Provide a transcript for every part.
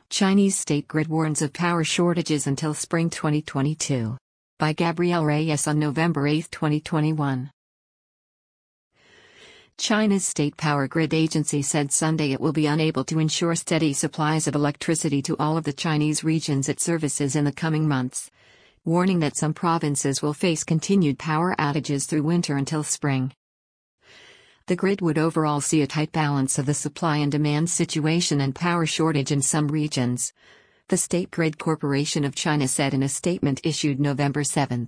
Chinese state grid warns of power shortages until spring 2022. By Gabrielle Reyes on November 8, 2021. China's State Power Grid Agency said Sunday it will be unable to ensure steady supplies of electricity to all of the Chinese regions it services in the coming months, warning that some provinces will face continued power outages through winter until spring. The grid would overall see a tight balance of the supply and demand situation and power shortage in some regions, the State Grid Corporation of China said in a statement issued November 7.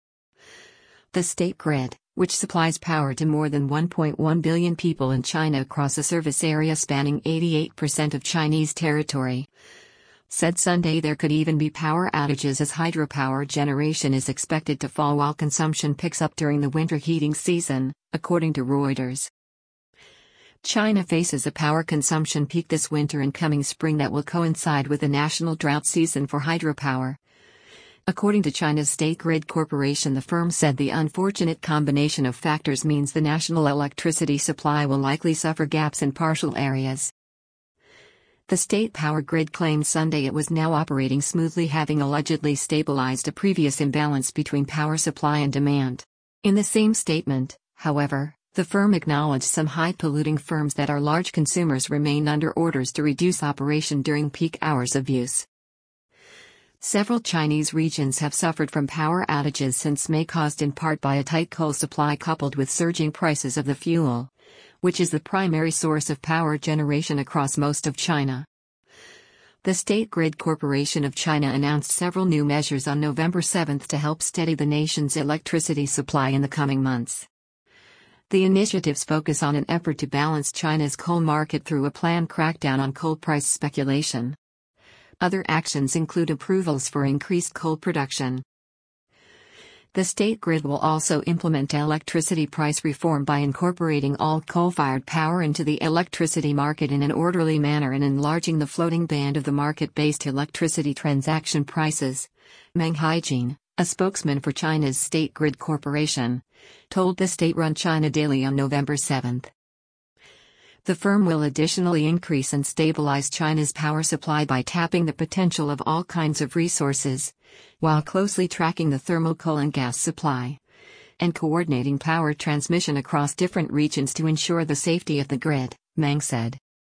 The State Grid, which supplies power to more than 1.1 billion people in China across a service area spanning 88% of Chinese territory, said Sunday there could even be power outages as hydropower generation is expected to fall while consumption picks up during the winter heating season, according to Reuters. China faces a power consumption peak this winter and coming spring that will coincide with the national drought season for hydropower. According to China's State Grid Corporation, the firm said the unfortunate combination of factors means the national electricity supply will likely suffer gaps in partial areas. The state power grid claimed Sunday it was now operating smoothly, having allegedly stabilized a previous imbalance between power supply and demand. In the same statement, however, the firm acknowledged some high-polluting firms that are large consumers remain under orders to reduce operation during peak hours of use. Several Chinese regions have suffered from power outages since May, caused in part by a tight coal supply coupled with surging prices of the fuel, which is the primary source of power generation across most of China. The State Grid Corporation of China announced several new measures on November 7 to help steady the nation's electricity supply in the coming months. The initiatives focus on an effort to balance China's coal market through a planned crackdown on coal price speculation. Other actions include approvals for increased coal production. The state grid will also implement electricity price reform by incorporating all coal-fired power into the electricity market in an orderly manner and enlarging the floating band of the market-based electricity transaction prices. Meng Haijin, a spokesman for China's State Grid Corporation, told the state-run China Daily on November 7. The firm will additionally increase and stabilize China's power supply by tapping the potential of all kinds of resources, while closely tracking the thermal coal and gas supply, and coordinating power transmission across different regions to ensure the safety of the grid, Meng said.